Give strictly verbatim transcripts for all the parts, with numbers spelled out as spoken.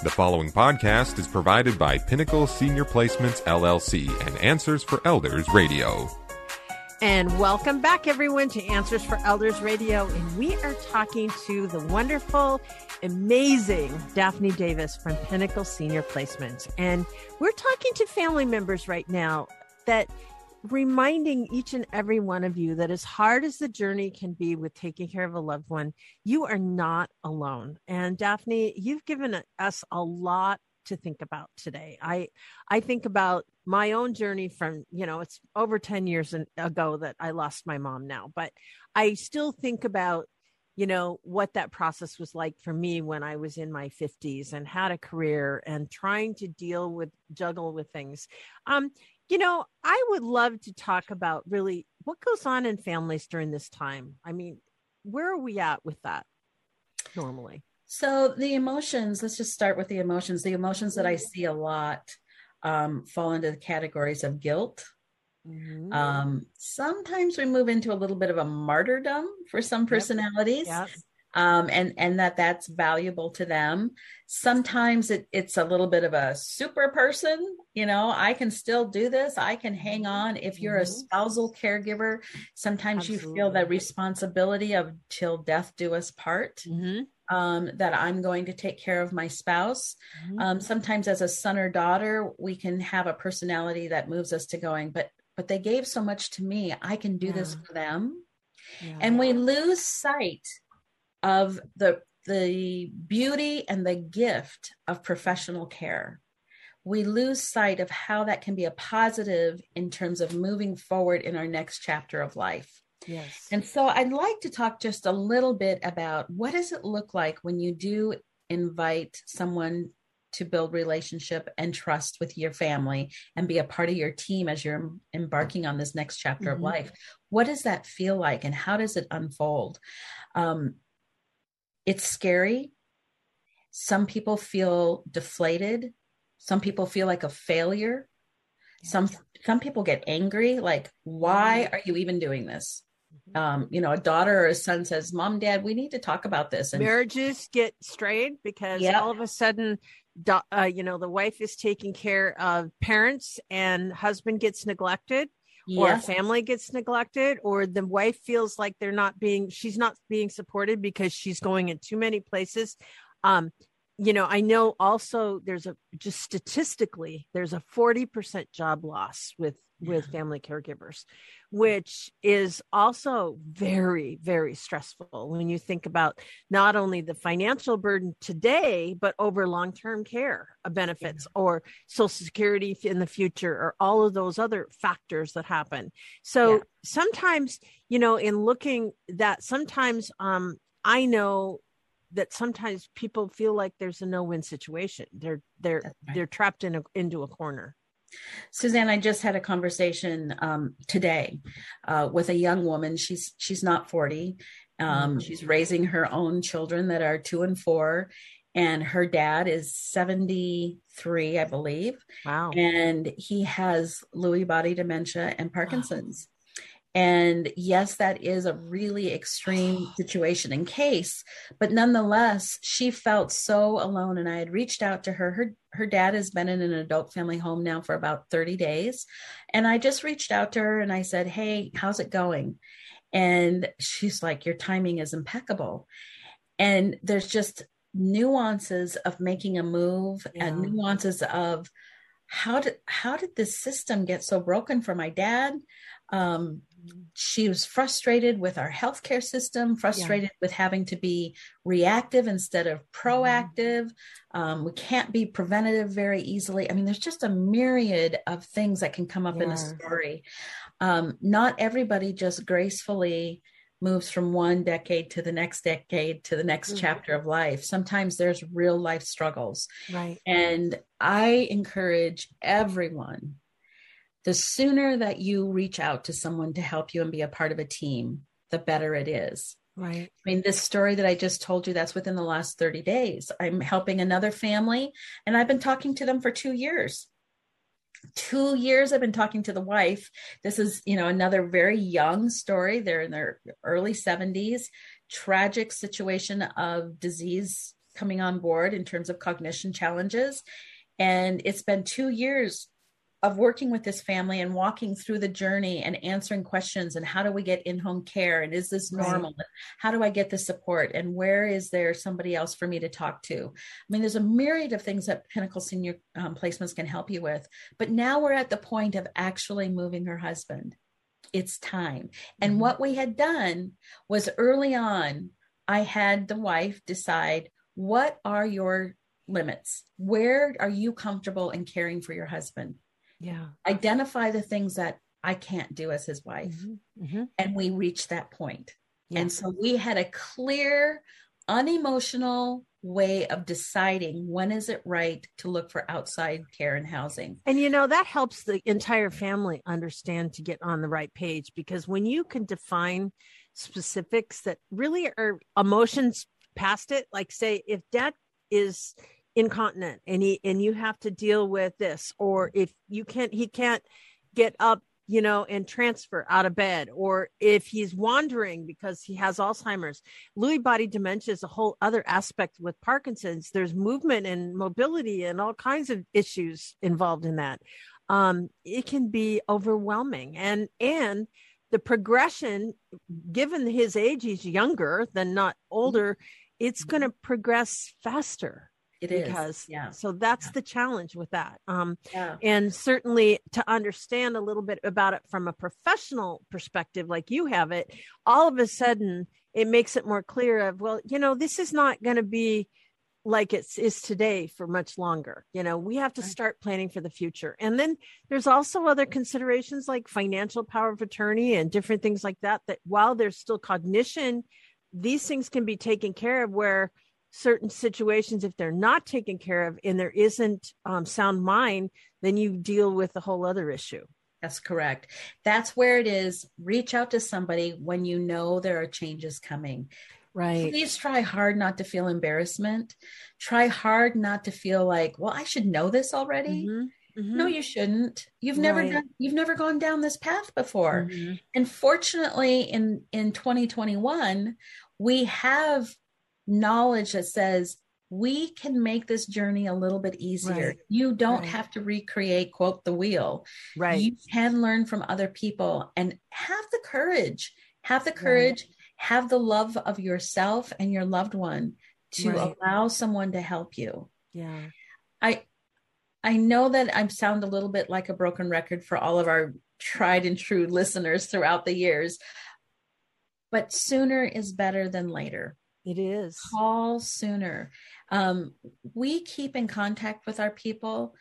The following podcast is provided by Pinnacle Senior Placements, L L C and Answers for Elders Radio. And welcome back, everyone, to Answers for Elders Radio. And we are talking to the wonderful, amazing Daphne Davis from Pinnacle Senior Placements. And we're talking to family members right now that reminding each and every one of you that as hard as the journey can be with taking care of a loved one, you are not alone. And Daphne, you've given us a lot to think about today. I, I think about my own journey from, you know, it's over ten years ago that I lost my mom now, but I still think about, you know, what that process was like for me when I was in my fifties and had a career and trying to deal with, juggle with things. Um, You know, I would love to talk about really what goes on in families during this time. I mean, where are we at with that normally? So the emotions, let's just start with the emotions. The emotions that I see a lot um, fall into the categories of guilt. Mm-hmm. Um, sometimes we move into a little bit of a martyrdom for some personalities. Yep. Yep. Um, and, and that that's valuable to them. Sometimes it, it's a little bit of a super person, you know, I can still do this. I can hang on. If you're mm-hmm. a spousal caregiver, sometimes Absolutely. You feel that responsibility of till death do us part, mm-hmm. um, that I'm going to take care of my spouse. Mm-hmm. Um, sometimes as a son or daughter, we can have a personality that moves us to going, but, but they gave so much to me. I can do yeah. this for them. Yeah. And we lose sight of the the beauty and the gift of professional care. We lose sight of how that can be a positive in terms of moving forward in our next chapter of life. Yes. And so I'd like to talk just a little bit about what does it look like when you do invite someone to build relationship and trust with your family and be a part of your team as you're embarking on this next chapter mm-hmm. of life. What does that feel like and how does it unfold? Um, It's scary. Some people feel deflated. Some people feel like a failure. Yes. Some some people get angry, like, why are you even doing this? Mm-hmm. Um, you know, a daughter or a son says, Mom, Dad, we need to talk about this. And marriages get strained because yep. all of a sudden, uh, you know, the wife is taking care of parents and husband gets neglected. Or yes. a family gets neglected, or the wife feels like they're not being, she's not being supported because she's going in too many places. Um, you know, I know also there's a, just statistically, there's a forty percent job loss with, yeah. with family caregivers, which is also very, very stressful when you think about not only the financial burden today, but over long-term care benefits yeah. or Social Security in the future, or all of those other factors that happen. So yeah. sometimes, you know, in looking that sometimes um, I know that sometimes people feel like there's a no-win situation. They're, they're, right. they're trapped in a, into a corner. Suzanne, I just had a conversation um, today uh, with a young woman. She's she's not forty. Um, mm-hmm. She's raising her own children that are two and four. And her dad is seventy-three, I believe. Wow. And he has Lewy body dementia and Parkinson's. Wow. And yes, that is a really extreme situation and case, but nonetheless, she felt so alone. And I had reached out to her. Her, her dad has been in an adult family home now for about thirty days. And I just reached out to her and I said, hey, how's it going? And she's like, your timing is impeccable. And there's just nuances of making a move yeah. and nuances of how did, how did this system get so broken for my dad? Um, she was frustrated with our healthcare system, frustrated yeah. with having to be reactive instead of proactive. Um, we can't be preventative very easily. I mean, there's just a myriad of things that can come up yeah. in a story. Um, not everybody just gracefully moves from one decade to the next decade to the next mm-hmm. chapter of life. Sometimes there's real life struggles. Right. And I encourage everyone, the sooner that you reach out to someone to help you and be a part of a team, the better it is. Right. I mean, this story that I just told you, that's within the last thirty days. I'm helping another family and I've been talking to them for two years. Two years I've been talking to the wife. This is, you know, another very young story. They're in their early seventies, tragic situation of disease coming on board in terms of cognition challenges. And it's been two years of working with this family and walking through the journey and answering questions. And how do we get in-home care? And is this normal? Right. How do I get the support? And where is there somebody else for me to talk to? I mean, there's a myriad of things that Pinnacle Senior um, Placements can help you with. But now we're at the point of actually moving her husband. It's time. And mm-hmm. what we had done was early on, I had the wife decide, what are your limits? Where are you comfortable in caring for your husband? Yeah. Identify the things that I can't do as his wife. Mm-hmm. Mm-hmm. And we reached that point. Yeah. And so we had a clear, unemotional way of deciding when is it right to look for outside care and housing. And, you know, that helps the entire family understand to get on the right page, because when you can define specifics that really are emotions past it, like say, if dad is incontinent and he and you have to deal with this, or if you can't he can't get up, you know, and transfer out of bed, or if he's wandering because he has Alzheimer's. Lewy body dementia is a whole other aspect with Parkinson's. There's movement and mobility and all kinds of issues involved in that. Um, it can be overwhelming, and and the progression, given his age, he's younger than not older, it's going to progress faster. It because, is. Yeah. So that's yeah. the challenge with that. Um, yeah. And certainly to understand a little bit about it from a professional perspective, like you have it, all of a sudden it makes it more clear of, well, you know, this is not going to be like it is today for much longer. You know, we have to start planning for the future. And then there's also other considerations like financial power of attorney and different things like that, that while there's still cognition, these things can be taken care of, where certain situations, if they're not taken care of and there isn't um, sound mind, then you deal with a whole other issue. That's correct. That's where it is. Reach out to somebody when you know there are changes coming. Right. Please try hard not to feel embarrassment. Try hard not to feel like, well, I should know this already. Mm-hmm. Mm-hmm. No, you shouldn't. You've never right. done, you've never gone down this path before. Mm-hmm. And fortunately, in, in twenty twenty-one, we have knowledge that says we can make this journey a little bit easier. Right. You don't right. have to recreate, quote, the wheel. Right. You can learn from other people and have the courage, have the courage, right. have the love of yourself and your loved one to right. allow someone to help you. Yeah. I, I know that I sound a little bit like a broken record for all of our tried and true listeners throughout the years, but sooner is better than later. It is. Call sooner. Um, we keep in contact with our people.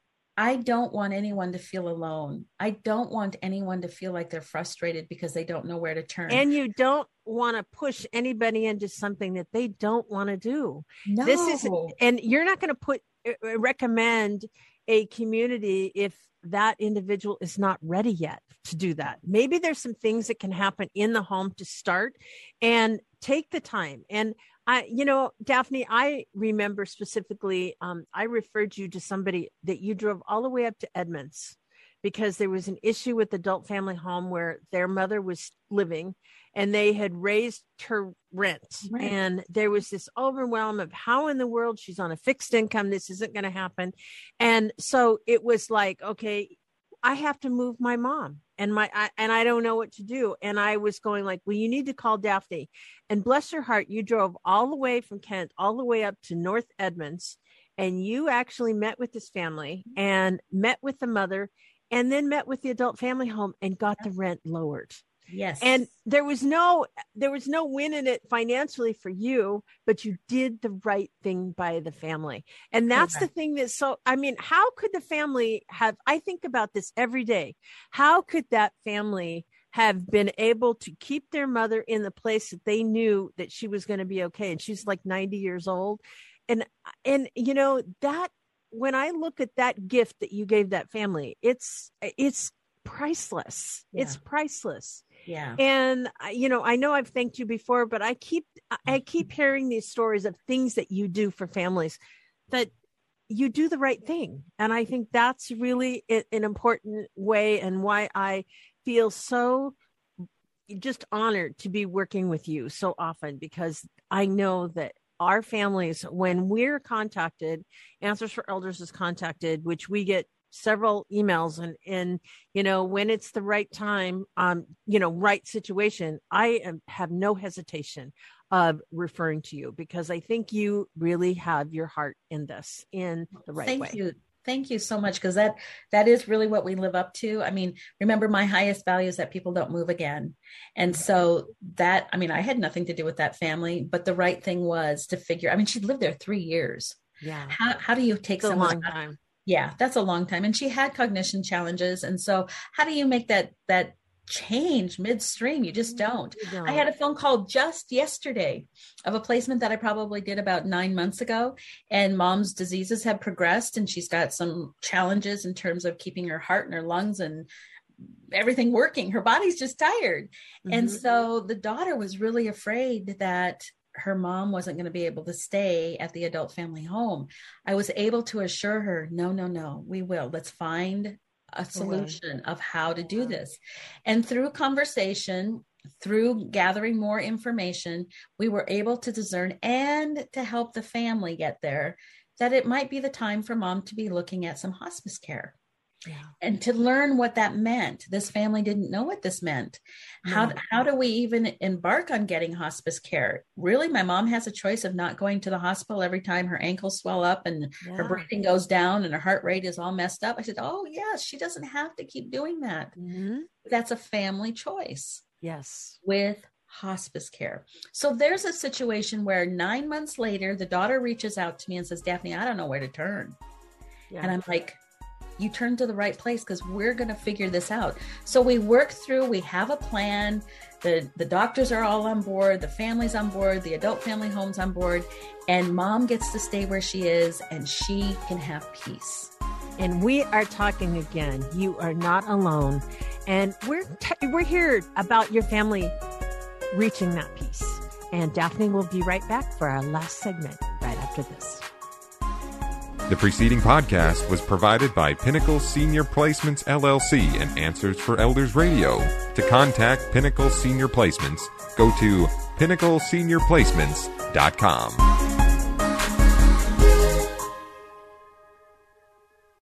I don't want anyone to feel alone. I don't want anyone to feel like they're frustrated because they don't know where to turn. And you don't want to push anybody into something that they don't want to do. No. This is, and you're not going to put recommend a community if that individual is not ready yet to do that. Maybe there's some things that can happen in the home to start, and take the time. And I, you know, Daphne, I remember specifically, um, I referred you to somebody that you drove all the way up to Edmonds because there was an issue with adult family home where their mother was living and they had raised her rent. Right. And there was this overwhelm of how in the world she's on a fixed income. This isn't going to happen. And so it was like, okay, I have to move my mom and my, I, and I don't know what to do. And I was going like, well, you need to call Daphne. And bless her heart, you drove all the way from Kent, all the way up to North Edmonds. And you actually met with this family and met with the mother and then met with the adult family home and got the rent lowered. Yes. And there was no, there was no win in it financially for you, but you did the right thing by the family. And that's okay. The thing that, so, I mean, how could the family have, I think about this every day. How could that family have been able to keep their mother in the place that they knew that she was going to be okay? And she's like ninety years old. And, and, you know, that, when I look at that gift that you gave that family, it's, it's priceless. Yeah. It's priceless. Yeah. And, you know, I know I've thanked you before, but I keep, I keep hearing these stories of things that you do for families, that you do the right thing. And I think that's really an important way, and why I feel so just honored to be working with you so often, because I know that our families, when we're contacted, Answers for Elders is contacted, which we get several emails, and, and, you know, when it's the right time, um, you know, right situation, I am, have no hesitation of referring to you, because I think you really have your heart in this in the right Thank way. You. Thank you so much. Because that, that is really what we live up to. I mean, remember, my highest value is that people don't move again. And so that, I mean, I had nothing to do with that family, but the right thing was to figure, I mean, she lived there three years. Yeah. How, how do you take It's a someone long time? Yeah, that's a long time. And she had cognition challenges. And so how do you make that, that change midstream? You just don't. You don't. I had a phone call just yesterday of a placement that I probably did about nine months ago. And mom's diseases have progressed, and she's got some challenges in terms of keeping her heart and her lungs and everything working. Her body's just tired. Mm-hmm. And so the daughter was really afraid that her mom wasn't going to be able to stay at the adult family home. I was able to assure her, no, no, no, we will. Let's find a solution of how to do this. And through conversation, through gathering more information, we were able to discern and to help the family get there that it might be the time for mom to be looking at some hospice care. Yeah. And to learn what that meant. This family didn't know what this meant. No. How, how do we even embark on getting hospice care? Really, my mom has a choice of not going to the hospital every time her ankles swell up and yeah. her breathing goes down and her heart rate is all messed up. I said, oh, yes, she doesn't have to keep doing that. Mm-hmm. That's a family choice. Yes. With hospice care. So there's a situation where nine months later, the daughter reaches out to me and says, Daphne, I don't know where to turn. Yeah. And I'm like, you turn to the right place, because we're going to figure this out. So we work through, we have a plan. The, the doctors are all on board. The family's on board. The adult family home's on board. And mom gets to stay where she is, and she can have peace. And we are talking again. You are not alone. And we're, t- we're here about your family reaching that peace. And Daphne will be right back for our last segment right after this. The preceding podcast was provided by Pinnacle Senior Placements, L L C, and Answers for Elders Radio. To contact Pinnacle Senior Placements, go to pinnacle senior placements dot com.